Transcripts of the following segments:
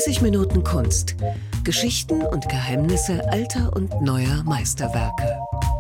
90 Minuten Kunst. Geschichten und Geheimnisse alter und neuer Meisterwerke.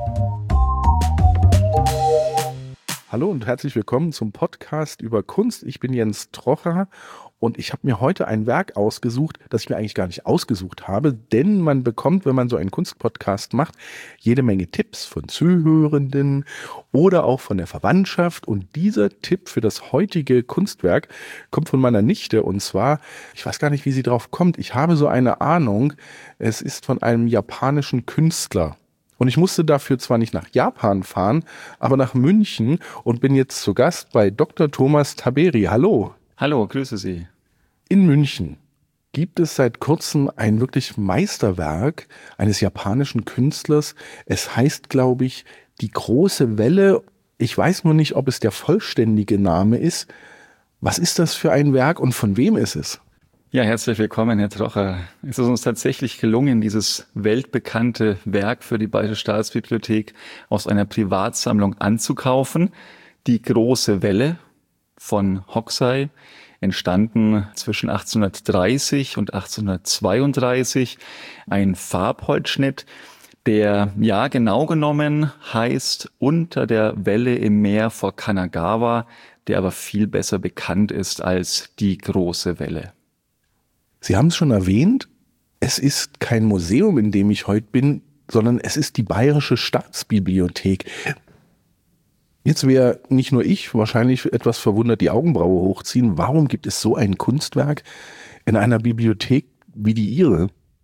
Hallo und herzlich willkommen zum Podcast über Kunst. Ich bin Jens Trocher und ich habe mir heute ein Werk ausgesucht, das ich mir eigentlich gar nicht ausgesucht habe, denn man bekommt, wenn man so einen Kunstpodcast macht, jede Menge Tipps von Zuhörenden oder auch von der Verwandtschaft. Und dieser Tipp für das heutige Kunstwerk kommt von meiner Nichte, und zwar, ich weiß gar nicht, wie sie drauf kommt, ich habe so eine Ahnung, es ist von einem japanischen Künstler. Und ich musste dafür zwar nicht nach Japan fahren, aber nach München und bin jetzt zu Gast bei Dr. Thomas Taberi. Hallo. Hallo, grüße Sie. In München gibt es seit kurzem ein wirklich Meisterwerk eines japanischen Künstlers. Es heißt, glaube ich, Die große Welle. Ich weiß nur nicht, ob es der vollständige Name ist. Was ist das für ein Werk und von wem ist es? Ja, herzlich willkommen, Herr Trocher. Es ist uns tatsächlich gelungen, dieses weltbekannte Werk für die Bayerische Staatsbibliothek aus einer Privatsammlung anzukaufen. Die große Welle von Hokusai, entstanden zwischen 1830 und 1832. Ein Farbholzschnitt, der ja genau genommen heißt Unter der Welle im Meer vor Kanagawa, der aber viel besser bekannt ist als Die große Welle. Sie haben es schon erwähnt, es ist kein Museum, in dem ich heute bin, sondern es ist die Bayerische Staatsbibliothek. Jetzt wäre nicht nur ich wahrscheinlich etwas verwundert die Augenbraue hochziehen. Warum gibt es so ein Kunstwerk in einer Bibliothek wie die Ihre?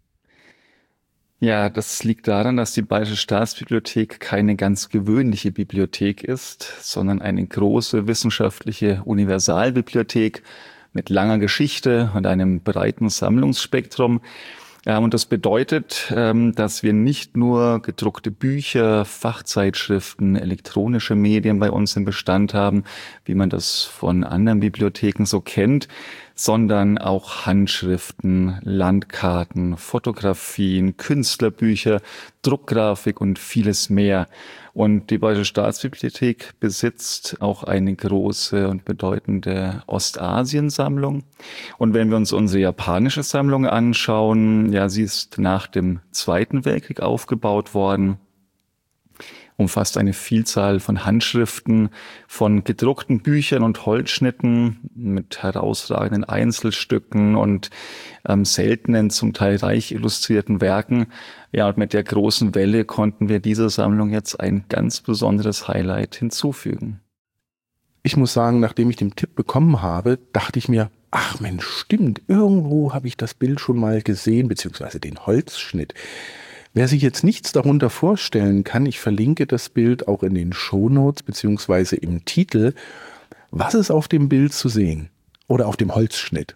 Ja, das liegt daran, dass die Bayerische Staatsbibliothek keine ganz gewöhnliche Bibliothek ist, sondern eine große wissenschaftliche Universalbibliothek mit langer Geschichte und einem breiten Sammlungsspektrum. Und das bedeutet, dass wir nicht nur gedruckte Bücher, Fachzeitschriften, elektronische Medien bei uns im Bestand haben, wie man das von anderen Bibliotheken so kennt, sondern auch Handschriften, Landkarten, Fotografien, Künstlerbücher, Druckgrafik und vieles mehr. Und die Bayerische Staatsbibliothek besitzt auch eine große und bedeutende Ostasiensammlung. Und wenn wir uns unsere japanische Sammlung anschauen, ja, sie ist nach dem Zweiten Weltkrieg aufgebaut worden, umfasst eine Vielzahl von Handschriften, von gedruckten Büchern und Holzschnitten mit herausragenden Einzelstücken und seltenen, zum Teil reich illustrierten Werken. Ja, und mit der großen Welle konnten wir dieser Sammlung jetzt ein ganz besonderes Highlight hinzufügen. Ich muss sagen, nachdem ich den Tipp bekommen habe, dachte ich mir, ach Mensch, stimmt, irgendwo habe ich das Bild schon mal gesehen, beziehungsweise den Holzschnitt. Wer sich jetzt nichts darunter vorstellen kann, ich verlinke das Bild auch in den Shownotes beziehungsweise im Titel. Was ist auf dem Bild zu sehen oder auf dem Holzschnitt?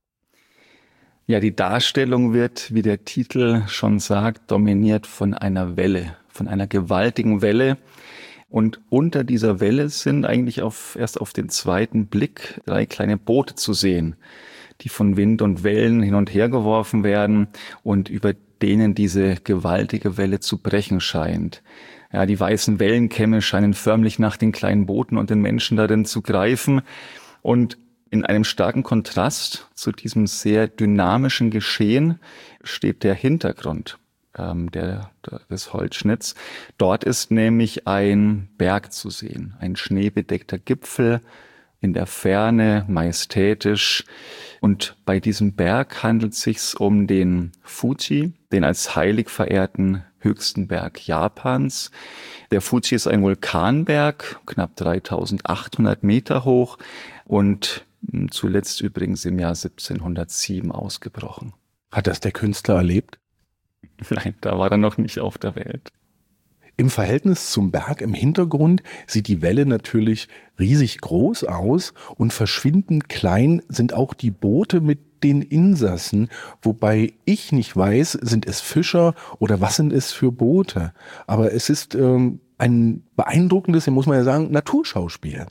Ja, die Darstellung wird, wie der Titel schon sagt, dominiert von einer Welle, von einer gewaltigen Welle. Und unter dieser Welle sind eigentlich erst auf den zweiten Blick 3 kleine Boote zu sehen, die von Wind und Wellen hin und her geworfen werden und über denen diese gewaltige Welle zu brechen scheint. Ja, die weißen Wellenkämme scheinen förmlich nach den kleinen Booten und den Menschen darin zu greifen. Und in einem starken Kontrast zu diesem sehr dynamischen Geschehen steht der Hintergrund des Holzschnitts. Dort ist nämlich ein Berg zu sehen, ein schneebedeckter Gipfel, in der Ferne, majestätisch. Und bei diesem Berg handelt es sich um den Fuji, den als heilig verehrten höchsten Berg Japans. Der Fuji ist ein Vulkanberg, knapp 3800 Meter hoch und zuletzt übrigens im Jahr 1707 ausgebrochen. Hat das der Künstler erlebt? Nein, da war er noch nicht auf der Welt. Im Verhältnis zum Berg im Hintergrund sieht die Welle natürlich riesig groß aus und verschwindend klein sind auch die Boote mit den Insassen, wobei ich nicht weiß, sind es Fischer oder was sind es für Boote. Aber es ist ein beeindruckendes, muss man ja sagen, Naturschauspiel.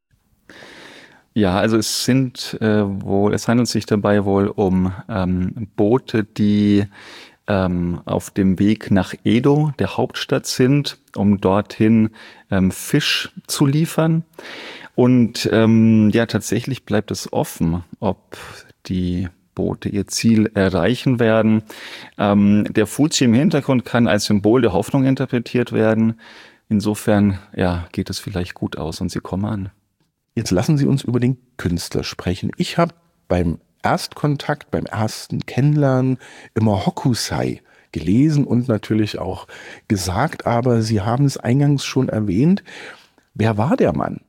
Ja, also es handelt sich dabei wohl um Boote, die auf dem Weg nach Edo, der Hauptstadt, sind, um dorthin Fisch zu liefern. Und ja, tatsächlich bleibt es offen, ob die Boote ihr Ziel erreichen werden. Der Fuji im Hintergrund kann als Symbol der Hoffnung interpretiert werden. Insofern, ja, geht es vielleicht gut aus und sie kommen an. Jetzt lassen Sie uns über den Künstler sprechen. Ich habe beim Erstkontakt, beim ersten Kennenlernen immer Hokusai gelesen und natürlich auch gesagt, aber Sie haben es eingangs schon erwähnt. Wer war der Mann?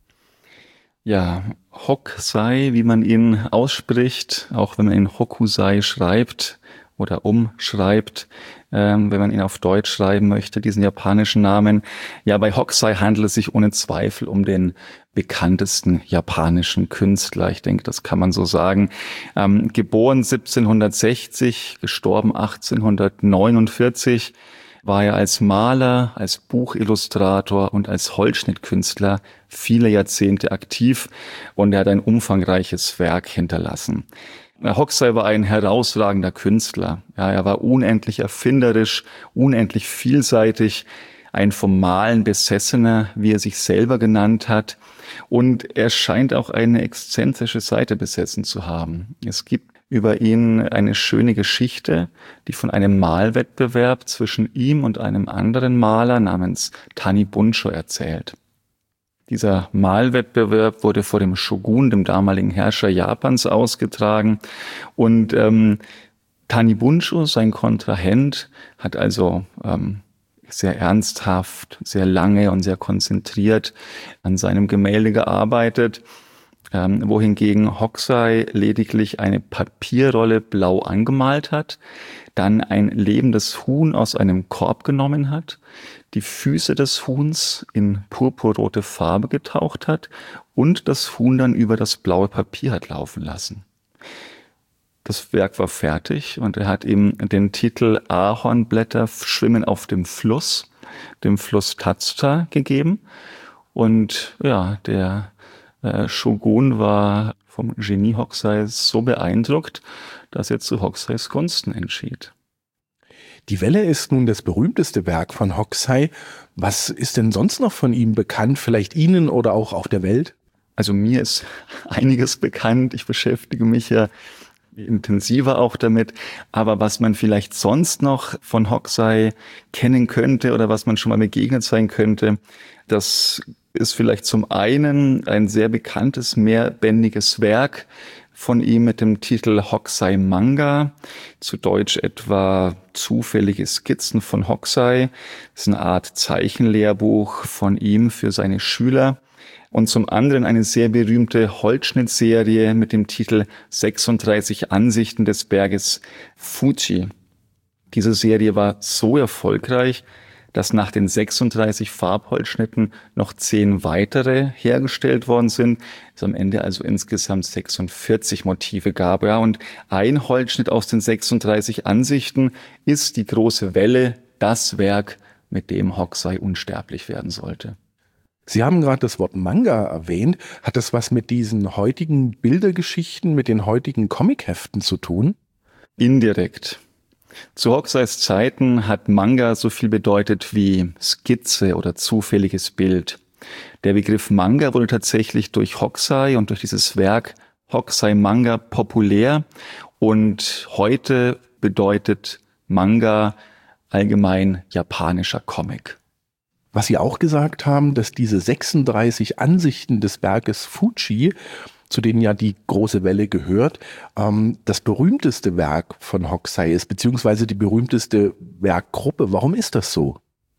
Ja, Hokusai, wie man ihn ausspricht, auch wenn man ihn Hokusai schreibt oder umschreibt, wenn man ihn auf Deutsch schreiben möchte, diesen japanischen Namen. Ja, bei Hokusai handelt es sich ohne Zweifel um den bekanntesten japanischen Künstler. Ich denke, das kann man so sagen. Geboren 1760, gestorben 1849, war er als Maler, als Buchillustrator und als Holzschnittkünstler viele Jahrzehnte aktiv und er hat ein umfangreiches Werk hinterlassen. Hokusai war ein herausragender Künstler. Ja, er war unendlich erfinderisch, unendlich vielseitig, ein vom Malen Besessener, wie er sich selber genannt hat. Und er scheint auch eine exzentrische Seite besessen zu haben. Es gibt über ihn eine schöne Geschichte, die von einem Malwettbewerb zwischen ihm und einem anderen Maler namens Tanibuncho erzählt. Dieser Malwettbewerb wurde vor dem Shogun, dem damaligen Herrscher Japans, ausgetragen. Und Tanibuncho, sein Kontrahent, hat also sehr ernsthaft, sehr lange und sehr konzentriert an seinem Gemälde gearbeitet, wohingegen Hokusai lediglich eine Papierrolle blau angemalt hat, dann ein lebendes Huhn aus einem Korb genommen hat, die Füße des Huhns in purpurrote Farbe getaucht hat und das Huhn dann über das blaue Papier hat laufen lassen. Das Werk war fertig und er hat ihm den Titel Ahornblätter schwimmen auf dem Fluss Tatsuta gegeben. Und ja, der Shogun war vom Genie Hokusai so beeindruckt, dass er zu Hokusais Gunsten entschied. Die Welle ist nun das berühmteste Werk von Hokusai. Was ist denn sonst noch von ihm bekannt? Vielleicht Ihnen oder auch auf der Welt? Also mir ist einiges bekannt. Ich beschäftige mich ja intensiver auch damit. Aber was man vielleicht sonst noch von Hokusai kennen könnte oder was man schon mal begegnet sein könnte, das ist vielleicht zum einen ein sehr bekanntes, mehrbändiges Werk von ihm mit dem Titel Hokusai Manga, zu Deutsch etwa Zufällige Skizzen von Hokusai. Das ist eine Art Zeichenlehrbuch von ihm für seine Schüler. Und zum anderen eine sehr berühmte Holzschnittserie mit dem Titel 36 Ansichten des Berges Fuji. Diese Serie war so erfolgreich, dass nach den 36 Farbholzschnitten noch 10 weitere hergestellt worden sind. Es am Ende also insgesamt 46 Motive gab. Ja, und ein Holzschnitt aus den 36 Ansichten ist die große Welle, das Werk, mit dem Hokusai unsterblich werden sollte. Sie haben gerade das Wort Manga erwähnt. Hat das was mit diesen heutigen Bildergeschichten, mit den heutigen Comicheften zu tun? Indirekt. Zu Hokusais Zeiten hat Manga so viel bedeutet wie Skizze oder zufälliges Bild. Der Begriff Manga wurde tatsächlich durch Hokusai und durch dieses Werk Hokusai Manga populär und heute bedeutet Manga allgemein japanischer Comic. Was Sie auch gesagt haben, dass diese 36 Ansichten des Berges Fuji, zu denen ja die große Welle gehört, das berühmteste Werk von Hokusai ist, beziehungsweise die berühmteste Werkgruppe. Warum ist das so?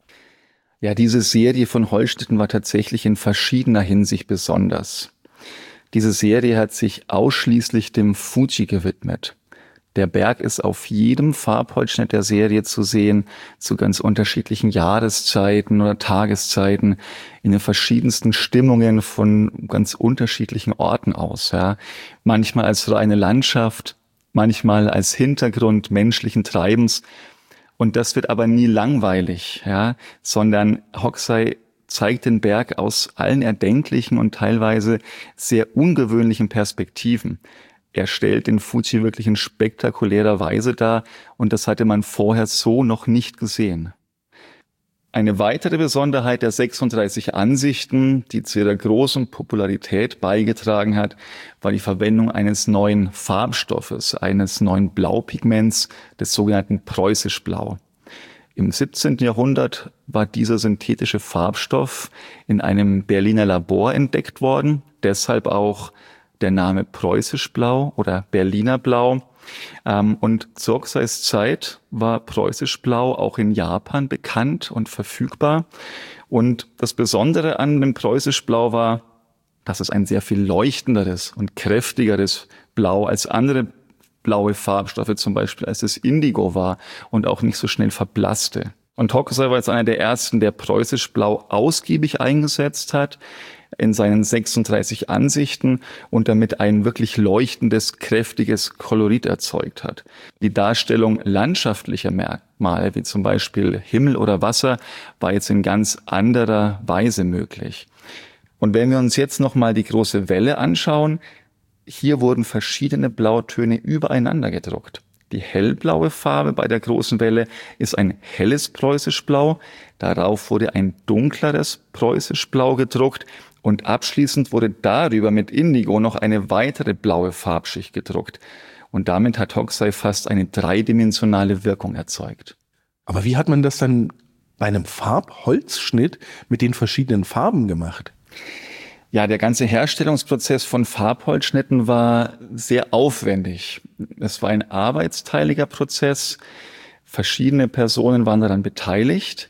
Ja, diese Serie von Holzschnitten war tatsächlich in verschiedener Hinsicht besonders. Diese Serie hat sich ausschließlich dem Fuji gewidmet. Der Berg ist auf jedem Farbholzschnitt der Serie zu sehen, zu ganz unterschiedlichen Jahreszeiten oder Tageszeiten, in den verschiedensten Stimmungen von ganz unterschiedlichen Orten aus. Ja. Manchmal als reine Landschaft, manchmal als Hintergrund menschlichen Treibens. Und das wird aber nie langweilig, ja, sondern Hokusai zeigt den Berg aus allen erdenklichen und teilweise sehr ungewöhnlichen Perspektiven. Er stellt den Fuji wirklich in spektakulärer Weise dar und das hatte man vorher so noch nicht gesehen. Eine weitere Besonderheit der 36 Ansichten, die zu ihrer großen Popularität beigetragen hat, war die Verwendung eines neuen Farbstoffes, eines neuen Blaupigments, des sogenannten Preußisch-Blau. Im 17. Jahrhundert war dieser synthetische Farbstoff in einem Berliner Labor entdeckt worden, deshalb auch der Name Preußisch-Blau oder Berliner Blau. Und zu Hokusais Zeit war Preußisch-Blau auch in Japan bekannt und verfügbar. Und das Besondere an dem Preußisch-Blau war, dass es ein sehr viel leuchtenderes und kräftigeres Blau als andere blaue Farbstoffe, zum Beispiel als das Indigo war und auch nicht so schnell verblasste. Und Hokusai war jetzt einer der ersten, der Preußisch-Blau ausgiebig eingesetzt hat in seinen 36 Ansichten und damit ein wirklich leuchtendes, kräftiges Kolorit erzeugt hat. Die Darstellung landschaftlicher Merkmale, wie zum Beispiel Himmel oder Wasser, war jetzt in ganz anderer Weise möglich. Und wenn wir uns jetzt nochmal die große Welle anschauen, hier wurden verschiedene Blautöne übereinander gedruckt. Die hellblaue Farbe bei der großen Welle ist ein helles Preußisch-Blau. Darauf wurde ein dunkleres Preußisch-Blau gedruckt. Und abschließend wurde darüber mit Indigo noch eine weitere blaue Farbschicht gedruckt. Und damit hat Hokusai fast eine dreidimensionale Wirkung erzeugt. Aber wie hat man das dann bei einem Farbholzschnitt mit den verschiedenen Farben gemacht? Ja, der ganze Herstellungsprozess von Farbholzschnitten war sehr aufwendig. Es war ein arbeitsteiliger Prozess. Verschiedene Personen waren daran beteiligt.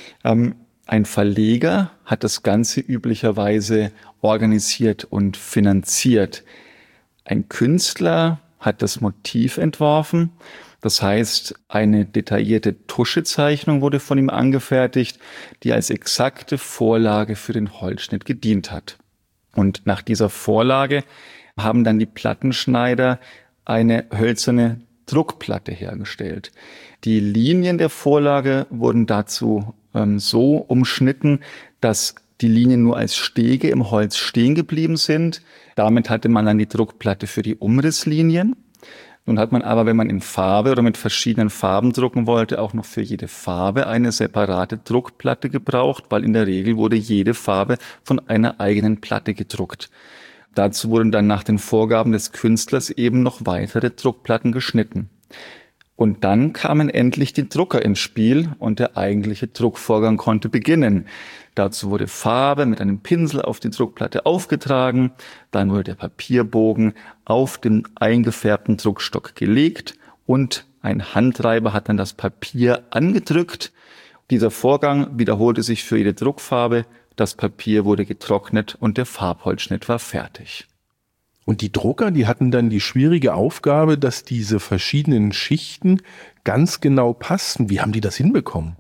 Ein Verleger hat das Ganze üblicherweise organisiert und finanziert. Ein Künstler hat das Motiv entworfen. Das heißt, eine detaillierte Tuschezeichnung wurde von ihm angefertigt, die als exakte Vorlage für den Holzschnitt gedient hat. Und nach dieser Vorlage haben dann die Plattenschneider eine hölzerne Druckplatte hergestellt. Die Linien der Vorlage wurden dazu so umschnitten, dass die Linien nur als Stege im Holz stehen geblieben sind. Damit hatte man dann die Druckplatte für die Umrisslinien. Nun hat man aber, wenn man in Farbe oder mit verschiedenen Farben drucken wollte, auch noch für jede Farbe eine separate Druckplatte gebraucht, weil in der Regel wurde jede Farbe von einer eigenen Platte gedruckt. Dazu wurden dann nach den Vorgaben des Künstlers eben noch weitere Druckplatten geschnitten. Und dann kamen endlich die Drucker ins Spiel und der eigentliche Druckvorgang konnte beginnen. Dazu wurde Farbe mit einem Pinsel auf die Druckplatte aufgetragen, dann wurde der Papierbogen auf den eingefärbten Druckstock gelegt und ein Handreiber hat dann das Papier angedrückt. Dieser Vorgang wiederholte sich für jede Druckfarbe, das Papier wurde getrocknet und der Farbholzschnitt war fertig. Und die Drucker, die hatten dann die schwierige Aufgabe, dass diese verschiedenen Schichten ganz genau passten. Wie haben die das hinbekommen?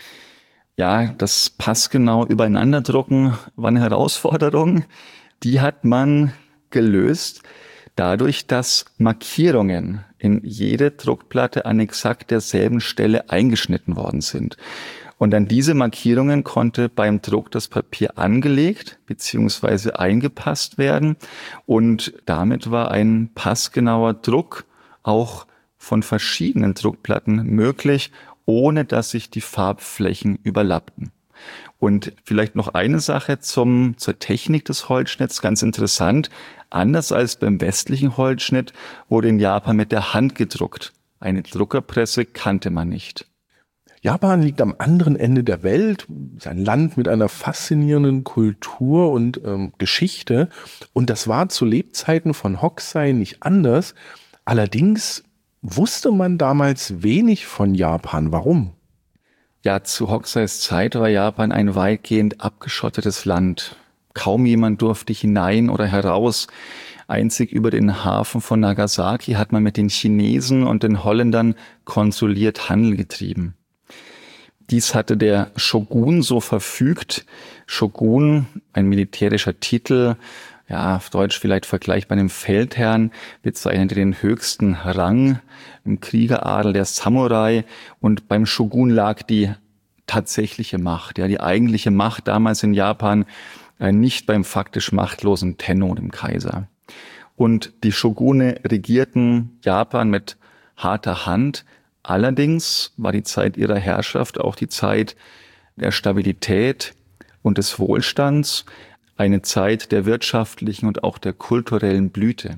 Ja, das passgenau übereinander drucken war eine Herausforderung. Die hat man gelöst dadurch, dass Markierungen in jede Druckplatte an exakt derselben Stelle eingeschnitten worden sind. Und an diese Markierungen konnte beim Druck das Papier angelegt bzw. eingepasst werden. Und damit war ein passgenauer Druck auch von verschiedenen Druckplatten möglich, ohne dass sich die Farbflächen überlappten. Und vielleicht noch eine Sache zur Technik des Holzschnitts, ganz interessant. Anders als beim westlichen Holzschnitt wurde in Japan mit der Hand gedruckt. Eine Druckerpresse kannte man nicht. Japan liegt am anderen Ende der Welt, ist ein Land mit einer faszinierenden Kultur und Geschichte. Und das war zu Lebzeiten von Hokusai nicht anders. Allerdings wusste man damals wenig von Japan. Warum? Ja, zu Hokusais Zeit war Japan ein weitgehend abgeschottetes Land. Kaum jemand durfte hinein oder heraus. Einzig über den Hafen von Nagasaki hat man mit den Chinesen und den Holländern konsuliert Handel getrieben. Dies hatte der Shogun so verfügt. Shogun, ein militärischer Titel, ja, auf Deutsch vielleicht vergleichbar mit dem Feldherrn, bezeichnet den höchsten Rang im Kriegeradel der Samurai. Und beim Shogun lag die tatsächliche Macht, ja, die eigentliche Macht damals in Japan, nicht beim faktisch machtlosen Tenno, dem Kaiser. Und die Shogune regierten Japan mit harter Hand. Allerdings war die Zeit ihrer Herrschaft auch die Zeit der Stabilität und des Wohlstands, eine Zeit der wirtschaftlichen und auch der kulturellen Blüte.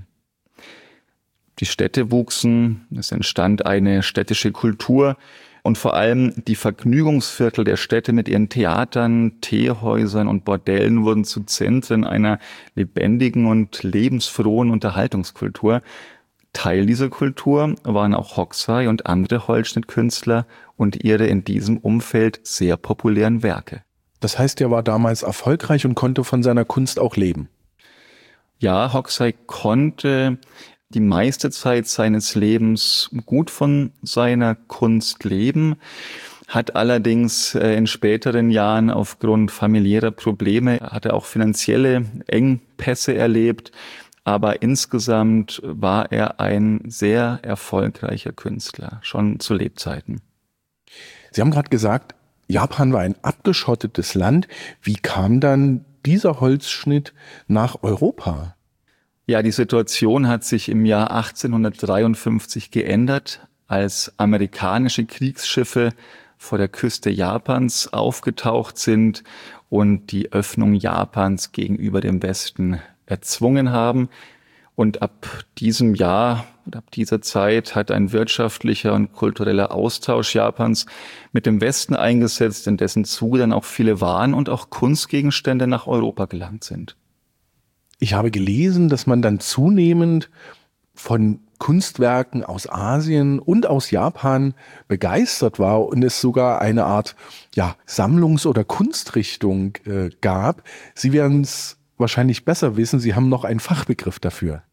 Die Städte wuchsen, es entstand eine städtische Kultur und vor allem die Vergnügungsviertel der Städte mit ihren Theatern, Teehäusern und Bordellen wurden zu Zentren einer lebendigen und lebensfrohen Unterhaltungskultur. Teil dieser Kultur waren auch Hokusai und andere Holzschnittkünstler und ihre in diesem Umfeld sehr populären Werke. Das heißt, er war damals erfolgreich und konnte von seiner Kunst auch leben. Ja, Hokusai konnte die meiste Zeit seines Lebens gut von seiner Kunst leben, hat allerdings in späteren Jahren aufgrund familiärer Probleme, hat er auch finanzielle Engpässe erlebt, aber insgesamt war er ein sehr erfolgreicher Künstler, schon zu Lebzeiten. Sie haben gerade gesagt, Japan war ein abgeschottetes Land. Wie kam dann dieser Holzschnitt nach Europa? Ja, die Situation hat sich im Jahr 1853 geändert, als amerikanische Kriegsschiffe vor der Küste Japans aufgetaucht sind und die Öffnung Japans gegenüber dem Westen erzwungen haben. Und ab diesem Jahr, ab dieser Zeit hat ein wirtschaftlicher und kultureller Austausch Japans mit dem Westen eingesetzt, in dessen Zuge dann auch viele Waren und auch Kunstgegenstände nach Europa gelangt sind. Ich habe gelesen, dass man dann zunehmend von Kunstwerken aus Asien und aus Japan begeistert war und es sogar eine Art Sammlungs- oder Kunstrichtung gab. Sie werden es wahrscheinlich besser wissen, Sie haben noch einen Fachbegriff dafür.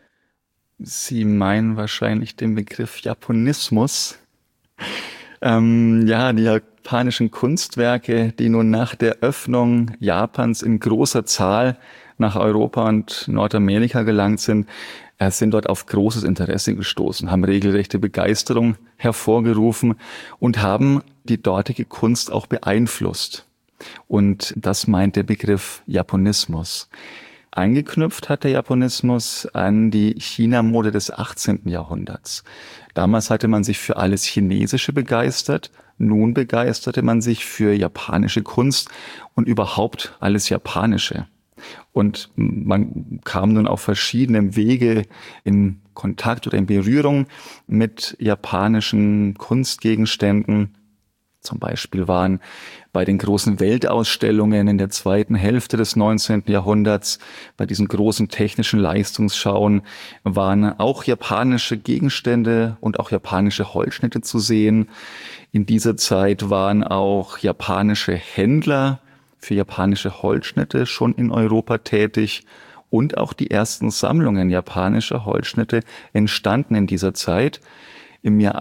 Sie meinen wahrscheinlich den Begriff Japonismus. Die japanischen Kunstwerke, die nun nach der Öffnung Japans in großer Zahl nach Europa und Nordamerika gelangt sind dort auf großes Interesse gestoßen, haben regelrechte Begeisterung hervorgerufen und haben die dortige Kunst auch beeinflusst. Und das meint der Begriff Japonismus. Angeknüpft hat der Japonismus an die China-Mode des 18. Jahrhunderts. Damals hatte man sich für alles Chinesische begeistert, nun begeisterte man sich für japanische Kunst und überhaupt alles Japanische. Und man kam nun auf verschiedenen Wege in Kontakt oder in Berührung mit japanischen Kunstgegenständen. Zum Beispiel waren bei den großen Weltausstellungen in der zweiten Hälfte des 19. Jahrhunderts, bei diesen großen technischen Leistungsschauen, waren auch japanische Gegenstände und auch japanische Holzschnitte zu sehen. In dieser Zeit waren auch japanische Händler für japanische Holzschnitte schon in Europa tätig und auch die ersten Sammlungen japanischer Holzschnitte entstanden in dieser Zeit. Im Jahr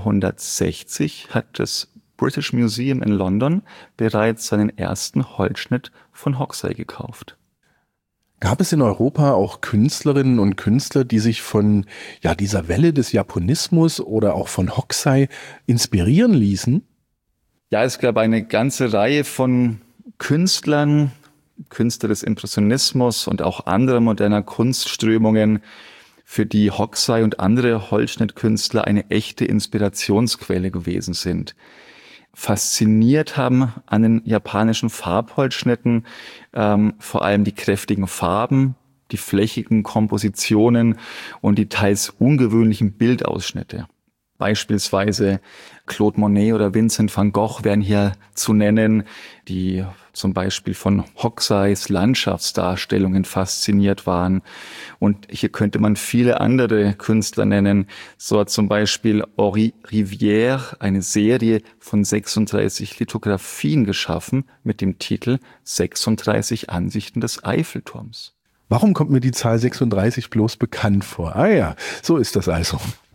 1860 hat das British Museum in London bereits seinen ersten Holzschnitt von Hokusai gekauft. Gab es in Europa auch Künstlerinnen und Künstler, die sich von dieser Welle des Japonismus oder auch von Hokusai inspirieren ließen? Ja, es gab eine ganze Reihe von Künstlern, Künstler des Impressionismus und auch anderer moderner Kunstströmungen, für die Hokusai und andere Holzschnittkünstler eine echte Inspirationsquelle gewesen sind. Fasziniert haben an den japanischen Farbholzschnitten vor allem die kräftigen Farben, die flächigen Kompositionen und die teils ungewöhnlichen Bildausschnitte. Beispielsweise Claude Monet oder Vincent van Gogh wären hier zu nennen, die zum Beispiel von Hokusais Landschaftsdarstellungen fasziniert waren. Und hier könnte man viele andere Künstler nennen. So hat zum Beispiel Henri Rivière eine Serie von 36 Lithografien geschaffen mit dem Titel 36 Ansichten des Eiffelturms. Warum kommt mir die Zahl 36 bloß bekannt vor? Ah ja, so ist das also.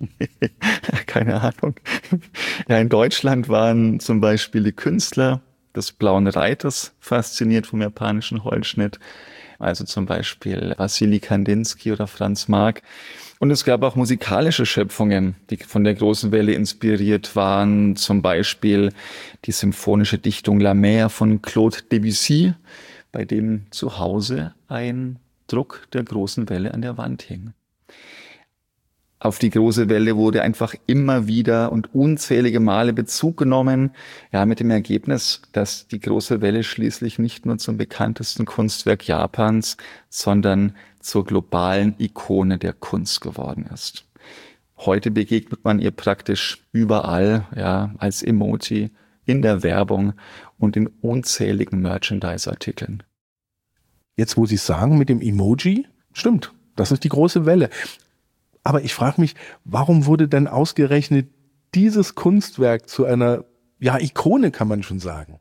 Keine Ahnung. Ja, in Deutschland waren zum Beispiel die Künstler des Blauen Reiters fasziniert vom japanischen Holzschnitt. Also zum Beispiel Wassily Kandinsky oder Franz Marc. Und es gab auch musikalische Schöpfungen, die von der großen Welle inspiriert waren. Zum Beispiel die symphonische Dichtung La Mer von Claude Debussy, bei dem zu Hause ein Druck der großen Welle an der Wand hing. Auf die große Welle wurde einfach immer wieder und unzählige Male Bezug genommen, ja, mit dem Ergebnis, dass die große Welle schließlich nicht nur zum bekanntesten Kunstwerk Japans, sondern zur globalen Ikone der Kunst geworden ist. Heute begegnet man ihr praktisch überall, ja, als Emoji, in der Werbung und in unzähligen Merchandise-Artikeln. Jetzt, wo Sie es sagen mit dem Emoji, stimmt, das ist die große Welle. Aber ich frage mich, warum wurde denn ausgerechnet dieses Kunstwerk zu einer, ja, Ikone, kann man schon sagen?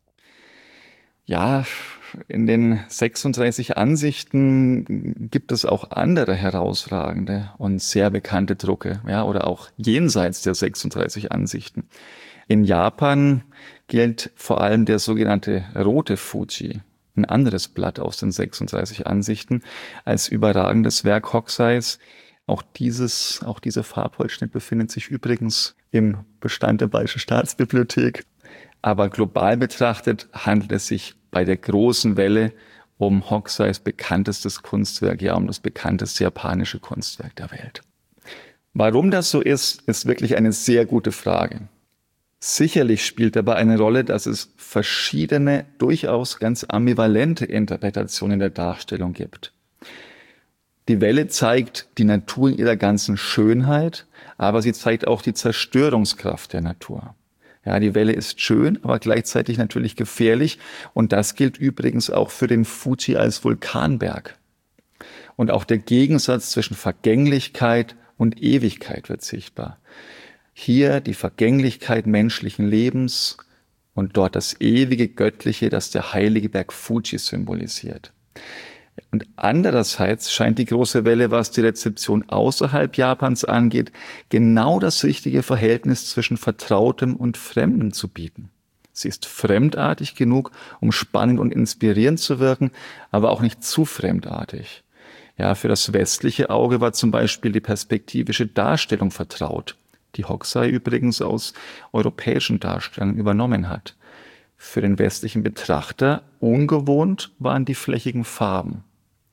Ja, in den 36 Ansichten gibt es auch andere herausragende und sehr bekannte Drucke, ja, oder auch jenseits der 36 Ansichten. In Japan gilt vor allem der sogenannte rote Fuji, ein anderes Blatt aus den 36 Ansichten, als überragendes Werk Hokusais. Auch dieser Farbholzschnitt befindet sich übrigens im Bestand der Bayerischen Staatsbibliothek. Aber global betrachtet handelt es sich bei der großen Welle um Hokusais bekanntestes Kunstwerk, ja, um das bekannteste japanische Kunstwerk der Welt. Warum das so ist wirklich eine sehr gute Frage. Sicherlich spielt dabei eine Rolle, dass es verschiedene, durchaus ganz ambivalente Interpretationen der Darstellung gibt. Die Welle zeigt die Natur in ihrer ganzen Schönheit, aber sie zeigt auch die Zerstörungskraft der Natur. Ja, die Welle ist schön, aber gleichzeitig natürlich gefährlich. Und das gilt übrigens auch für den Fuji als Vulkanberg. Und auch der Gegensatz zwischen Vergänglichkeit und Ewigkeit wird sichtbar. Hier die Vergänglichkeit menschlichen Lebens und dort das ewige Göttliche, das der heilige Berg Fuji symbolisiert. Und andererseits scheint die große Welle, was die Rezeption außerhalb Japans angeht, genau das richtige Verhältnis zwischen Vertrautem und Fremdem zu bieten. Sie ist fremdartig genug, um spannend und inspirierend zu wirken, aber auch nicht zu fremdartig. Ja, für das westliche Auge war zum Beispiel die perspektivische Darstellung vertraut, die Hokusai übrigens aus europäischen Darstellungen übernommen hat. Für den westlichen Betrachter ungewohnt waren die flächigen Farben.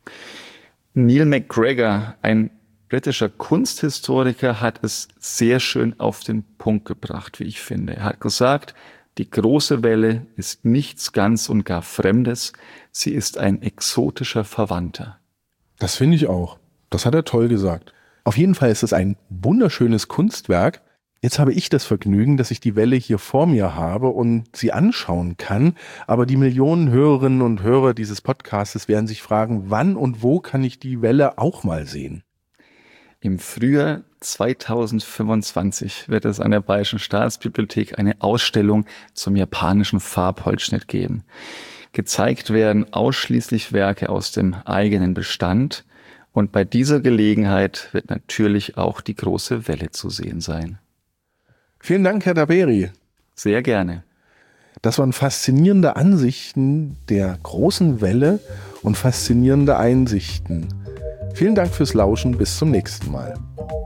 Neil MacGregor, ein britischer Kunsthistoriker, hat es sehr schön auf den Punkt gebracht, wie ich finde. Er hat gesagt, die große Welle ist nichts ganz und gar Fremdes, sie ist ein exotischer Verwandter. Das finde ich auch. Das hat er toll gesagt. Auf jeden Fall ist es ein wunderschönes Kunstwerk. Jetzt habe ich das Vergnügen, dass ich die Welle hier vor mir habe und sie anschauen kann. Aber die Millionen Hörerinnen und Hörer dieses Podcastes werden sich fragen, wann und wo kann ich die Welle auch mal sehen? Im Frühjahr 2025 wird es an der Bayerischen Staatsbibliothek eine Ausstellung zum japanischen Farbholzschnitt geben. Gezeigt werden ausschließlich Werke aus dem eigenen Bestand. Und bei dieser Gelegenheit wird natürlich auch die große Welle zu sehen sein. Vielen Dank, Herr Daberi. Sehr gerne. Das waren faszinierende Ansichten der großen Welle und faszinierende Einsichten. Vielen Dank fürs Lauschen. Bis zum nächsten Mal.